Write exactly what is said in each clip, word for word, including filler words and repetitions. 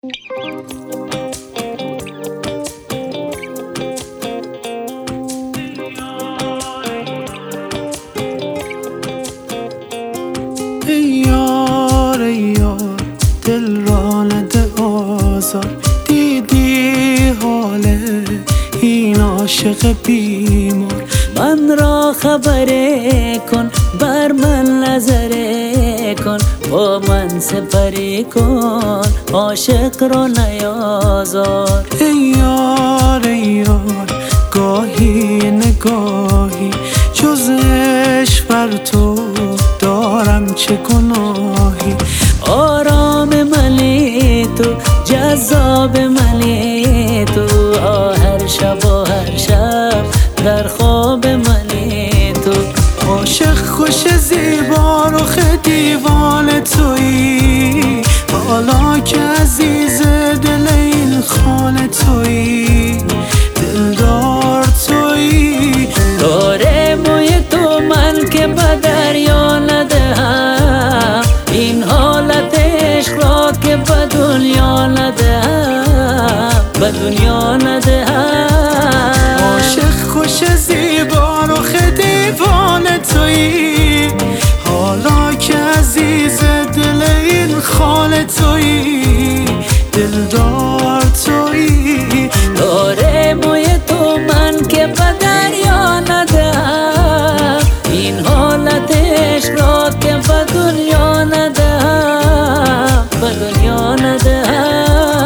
ای یار ای یار دل را نده آزار، دیدی حال این عاشق بیمار. من را خبره کن، بر من نظره کن، با من سپری کن، عاشق را نیازار. ای یار ای یار گاهی نگاهی جز عشق بر تو دارم چه گناهی. آرام منی تو، جذاب منی تو، هر شب و هر شب در خواب منی تو. عاشق خوش زیبا رخ دیوان تویی، حالا که عزیز دل این خانه تویی، دلدار تویی. داره موی تو من که به دریا ندهم، این حالت عشق را که به دنیا ندهم، به دنیا ندهم. عاشق خوش زیبا رخ دیوان تویی، حالا که عزیز دل این خانه تویی، دلدار تویی. داره موی تو من که به دریا ندهم، این حالت عشق را که به دنیا ندهم، به دنیا ندهم.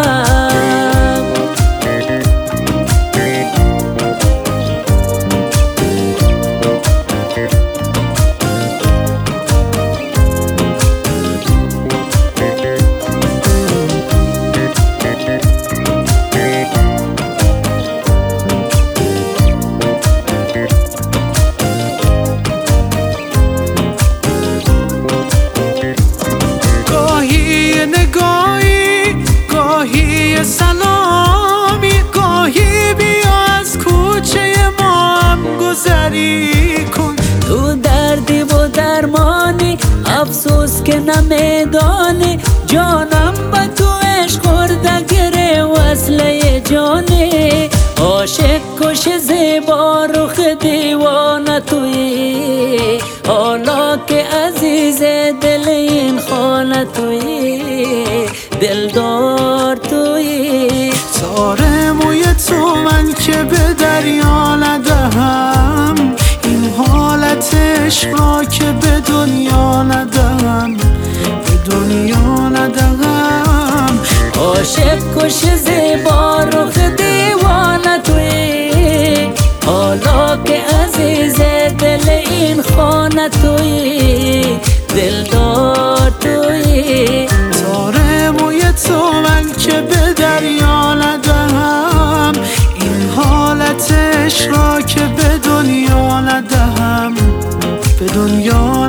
نگاهی گاهی سلامی، گاهی بیا از کوچه ما هم گذری کن. تو دردی و درمانی، افسوس که نمیدانی، جانم با تو عشق خورده گره وصله جانی. عاشق کش زیبا رخ دیوانه تویی، حالا که عزیز دل این خانه تویی، دلدار تویی. تاره موی تو من که به دریا ندهم، این حالت عشق را که به دنیا ندهم، به دنیا ندهم. عاشق کش زیبا رخ دیوانه تویی، حالا که عزیز دل این خانه تویی، دلدار تویی. تاره موی تو من که به دریا ندهم، این حالت عشق را که به دنیا ندهم، به دنیا